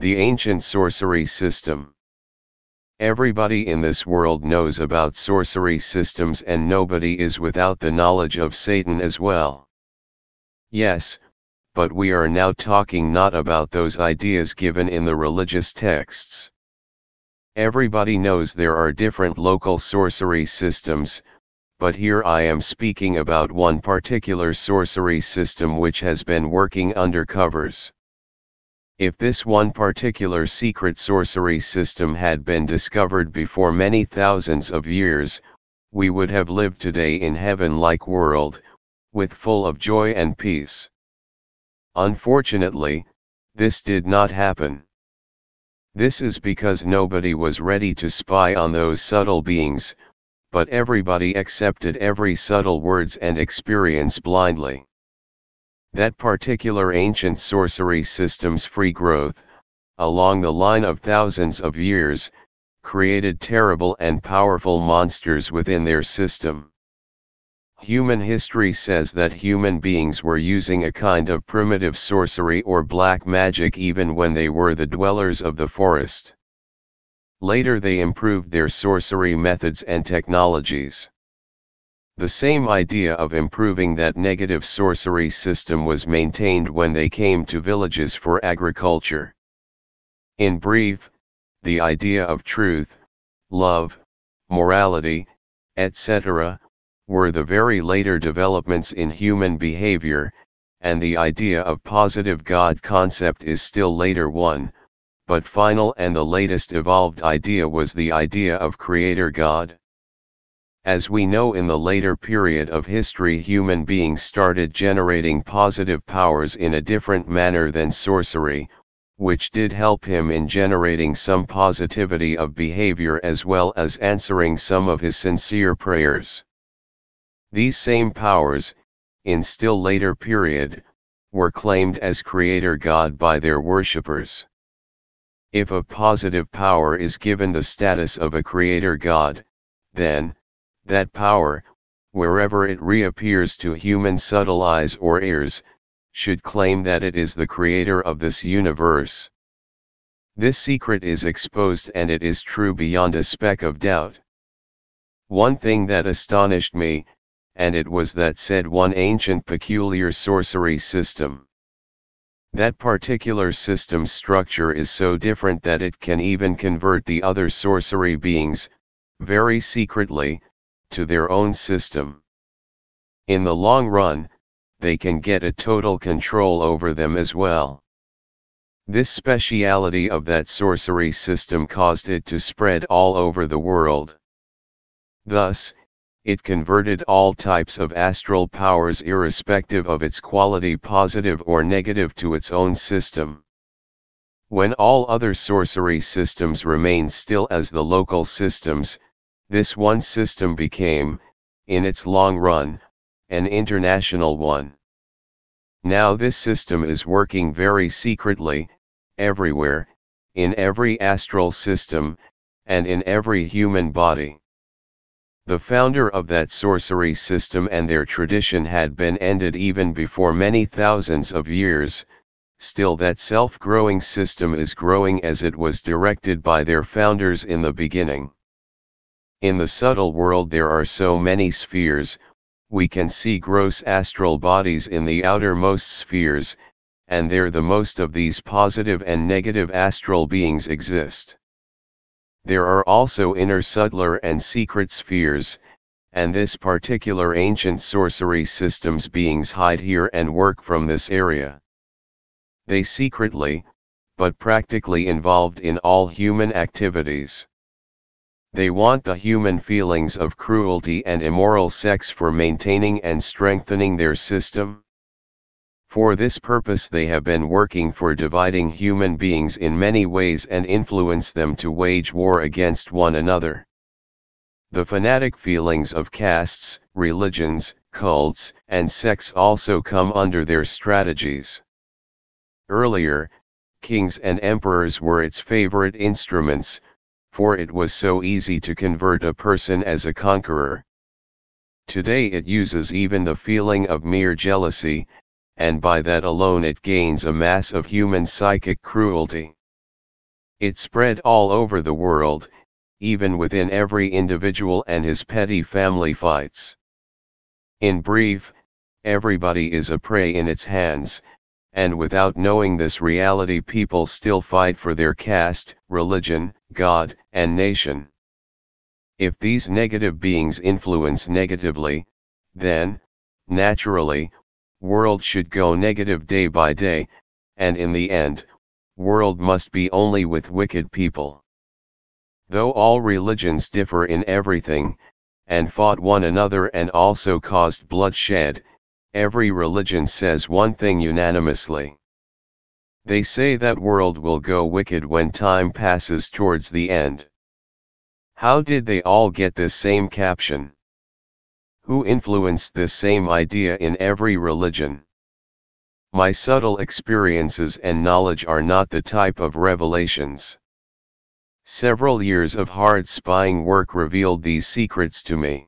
The ancient sorcery system. Everybody in this world knows about sorcery systems, and nobody is without the knowledge of Satan as well. Yes, but we are now talking not about those ideas given in the religious texts. Everybody knows there are different local sorcery systems, but here I am speaking about one particular sorcery system which has been working under covers. If this one particular secret sorcery system had been discovered before many thousands of years, we would have lived today in heaven-like world, with full of joy and peace. Unfortunately, this did not happen. This is because nobody was ready to spy on those subtle beings, but everybody accepted every subtle words and experience blindly. That particular ancient sorcery system's free growth, along the line of thousands of years, created terrible and powerful monsters within their system. Human history says that human beings were using a kind of primitive sorcery or black magic even when they were the dwellers of the forest. Later they improved their sorcery methods and technologies. The same idea of improving that negative sorcery system was maintained when they came to villages for agriculture. In brief, the idea of truth, love, morality, etc., were the very later developments in human behavior, and the idea of positive God concept is still later one, but final and the latest evolved idea was the idea of Creator God. As we know, in the later period of history, human beings started generating positive powers in a different manner than sorcery, which did help him in generating some positivity of behavior as well as answering some of his sincere prayers. These same powers, in still later period, were claimed as Creator God by their worshippers. If a positive power is given the status of a Creator God, then, that power, wherever it reappears to human subtle eyes or ears, should claim that it is the creator of this universe. This secret is exposed, and it is true beyond a speck of doubt. One thing that astonished me, and it was that said one ancient peculiar sorcery system. That particular system's structure is so different that it can even convert the other sorcery beings, very secretly, to their own system. In the long run, they can get a total control over them as well. This speciality of that sorcery system caused it to spread all over the world. Thus, it converted all types of astral powers irrespective of its quality, positive or negative, to its own system. When all other sorcery systems remained still as the local systems, this one system became, in its long run, an international one. Now this system is working very secretly, everywhere, in every astral system, and in every human body. The founder of that sorcery system and their tradition had been ended even before many thousands of years, still that self-growing system is growing as it was directed by their founders in the beginning. In the subtle world there are so many spheres, we can see gross astral bodies in the outermost spheres, and there the most of these positive and negative astral beings exist. There are also inner subtler and secret spheres, and this particular ancient sorcery system's beings hide here and work from this area. They secretly, but practically involved in all human activities. They want the human feelings of cruelty and immoral sex for maintaining and strengthening their system. For this purpose they have been working for dividing human beings in many ways and influence them to wage war against one another. The fanatic feelings of castes, religions, cults, and sects also come under their strategies. Earlier, kings and emperors were its favorite instruments, for it was so easy to convert a person as a conqueror. Today it uses even the feeling of mere jealousy, and by that alone it gains a mass of human psychic cruelty. It spread all over the world, even within every individual and his petty family fights. In brief, everybody is a prey in its hands, and without knowing this reality people still fight for their caste, religion, God, and nation. If these negative beings influence negatively, then, naturally, world should go negative day by day, and in the end, world must be only with wicked people. Though all religions differ in everything, and fought one another and also caused bloodshed, every religion says one thing unanimously. They say that world will go wicked when time passes towards the end. How did they all get this same caption? Who influenced this same idea in every religion? My subtle experiences and knowledge are not the type of revelations. Several years of hard spying work revealed these secrets to me.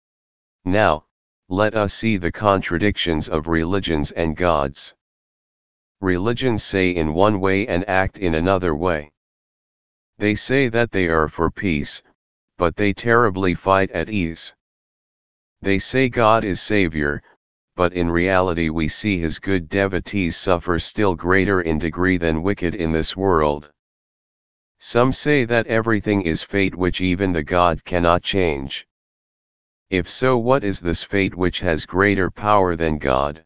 Now, let us see the contradictions of religions and gods. Religions say in one way and act in another way. They say that they are for peace, but they terribly fight at ease. They say God is Savior, but in reality we see his good devotees suffer still greater in degree than wicked in this world. Some say that everything is fate which even the God cannot change. If so, what is this fate which has greater power than God?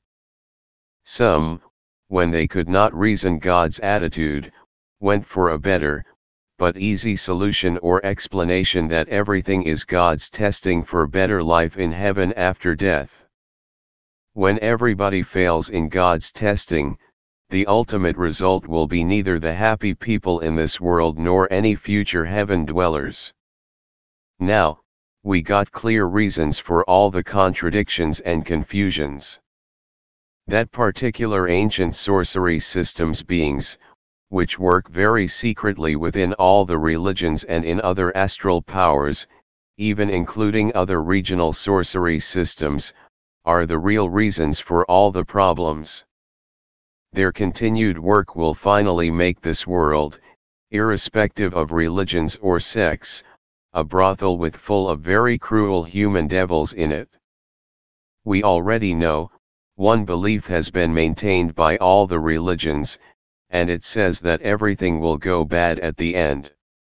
Some, when they could not reason God's attitude, went for a better, but easy solution or explanation that everything is God's testing for better life in heaven after death. When everybody fails in God's testing, the ultimate result will be neither the happy people in this world nor any future heaven dwellers. Now, we got clear reasons for all the contradictions and confusions. That particular ancient sorcery systems beings, which work very secretly within all the religions and in other astral powers, even including other regional sorcery systems, are the real reasons for all the problems. Their continued work will finally make this world, irrespective of religions or sects, a brothel with full of very cruel human devils in it. We already know, one belief has been maintained by all the religions, and it says that everything will go bad at the end.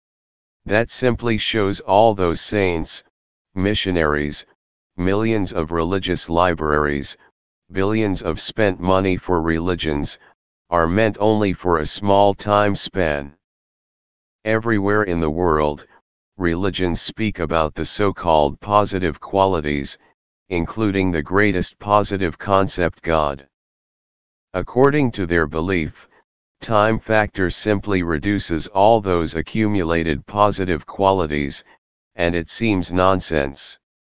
That simply shows all those saints, missionaries, millions of religious libraries, billions of spent money for religions, are meant only for a small time span. Everywhere in the world, religions speak about the so-called positive qualities, including the greatest positive concept God. According to their belief, time factor simply reduces all those accumulated positive qualities, and it seems nonsense.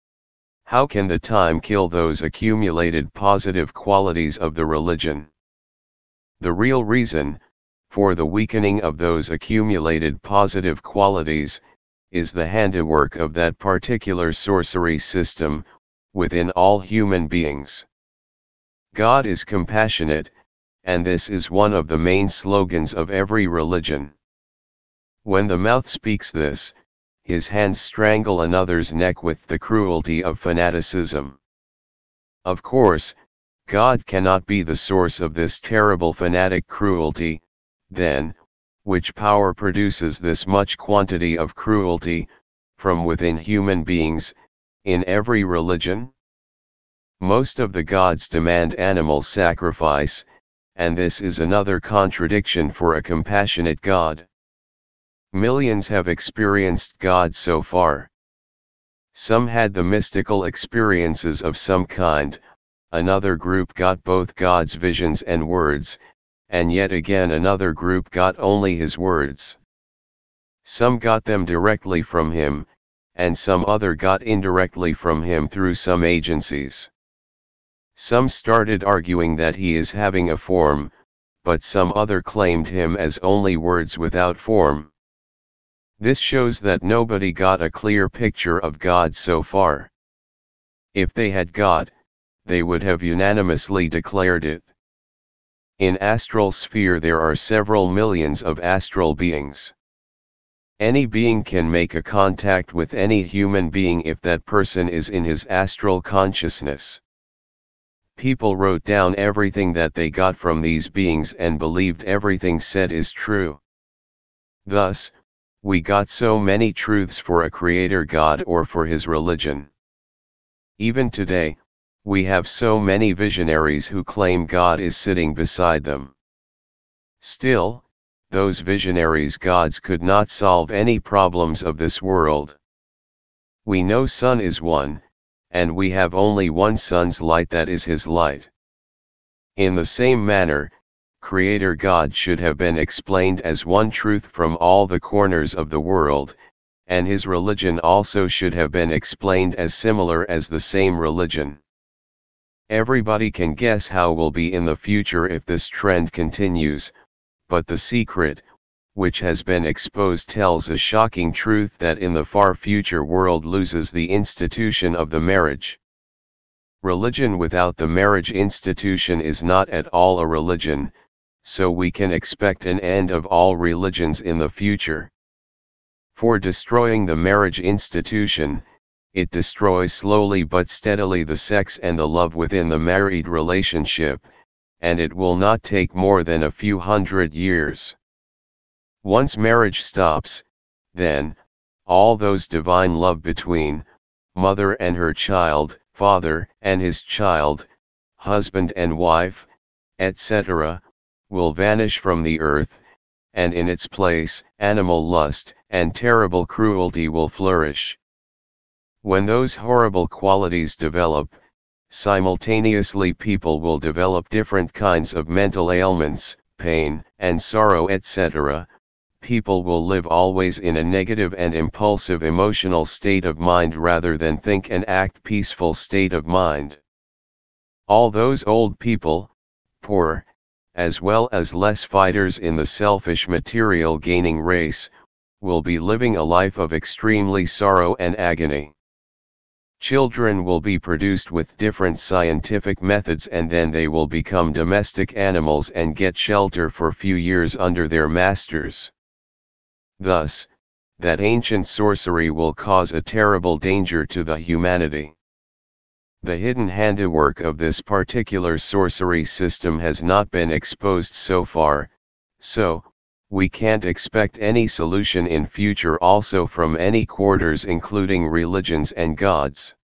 How can the time kill those accumulated positive qualities of the religion? The real reason, for the weakening of those accumulated positive qualities, is the handiwork of that particular sorcery system, within all human beings. God is compassionate, and this is one of the main slogans of every religion. When the mouth speaks this, his hands strangle another's neck with the cruelty of fanaticism. Of course, God cannot be the source of this terrible fanatic cruelty, then, which power produces this much quantity of cruelty, from within human beings, in every religion? Most of the gods demand animal sacrifice, and this is another contradiction for a compassionate God. Millions have experienced God so far. Some had the mystical experiences of some kind, another group got both God's visions and words, and yet again another group got only his words. Some got them directly from him, and some other got indirectly from him through some agencies. Some started arguing that he is having a form, but some other claimed him as only words without form. This shows that nobody got a clear picture of God so far. If they had got, they would have unanimously declared it. In astral sphere there are several millions of astral beings. Any being can make a contact with any human being if that person is in his astral consciousness. People wrote down everything that they got from these beings and believed everything said is true. Thus, we got so many truths for a creator God or for his religion. Even today, we have so many visionaries who claim God is sitting beside them. Still, those visionaries' gods could not solve any problems of this world. We know sun is one, and we have only one sun's light, that is his light. In the same manner, Creator God should have been explained as one truth from all the corners of the world, and his religion also should have been explained as similar as the same religion. Everybody can guess how will be in the future if this trend continues, but the secret, which has been exposed, tells a shocking truth that in the far future world loses the institution of the marriage. Religion without the marriage institution is not at all a religion, so we can expect an end of all religions in the future. For destroying the marriage institution, it destroys slowly but steadily the sex and the love within the married relationship, and it will not take more than a few hundred years. Once marriage stops, then, all those divine love between mother and her child, father and his child, husband and wife, etc., will vanish from the earth, and in its place, animal lust and terrible cruelty will flourish. When those horrible qualities develop, simultaneously people will develop different kinds of mental ailments, pain and sorrow, etc. People will live always in a negative and impulsive emotional state of mind rather than think and act peaceful state of mind. All those old people, poor, as well as less fighters in the selfish material gaining race, will be living a life of extremely sorrow and agony. Children will be produced with different scientific methods, and then they will become domestic animals and get shelter for few years under their masters. Thus, that ancient sorcery will cause a terrible danger to the humanity. The hidden handiwork of this particular sorcery system has not been exposed so far, so, we can't expect any solution in future also from any quarters including religions and gods.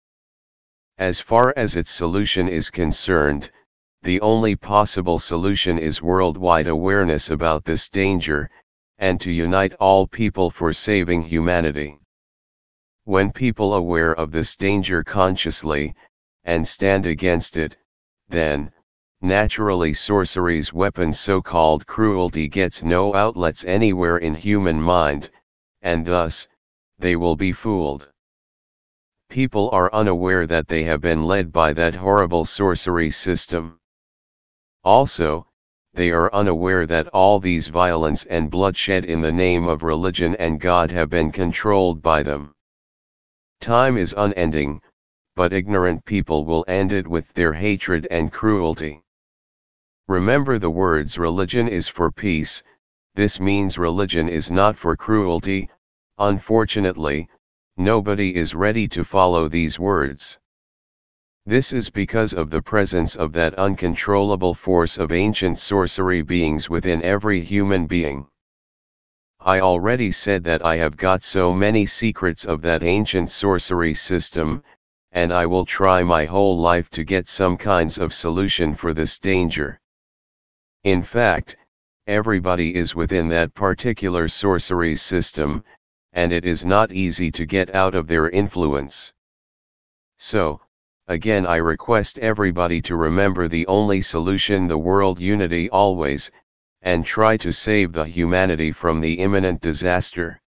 As far as its solution is concerned, the only possible solution is worldwide awareness about this danger, and to unite all people for saving humanity. When people aware of this danger consciously, and stand against it, then, naturally sorcery's weapon so-called cruelty gets no outlets anywhere in human mind, and thus, they will be fooled. People are unaware that they have been led by that horrible sorcery system. Also, they are unaware that all these violence and bloodshed in the name of religion and God have been controlled by them. Time is unending, but ignorant people will end it with their hatred and cruelty. Remember the words religion is for peace, this means religion is not for cruelty. Unfortunately, nobody is ready to follow these words. This is because of the presence of that uncontrollable force of ancient sorcery beings within every human being. I already said that I have got so many secrets of that ancient sorcery system, and I will try my whole life to get some kinds of solution for this danger. In fact, everybody is within that particular sorcery system, and it is not easy to get out of their influence. So, again I request everybody to remember the only solution, the world unity always, and try to save the humanity from the imminent disaster.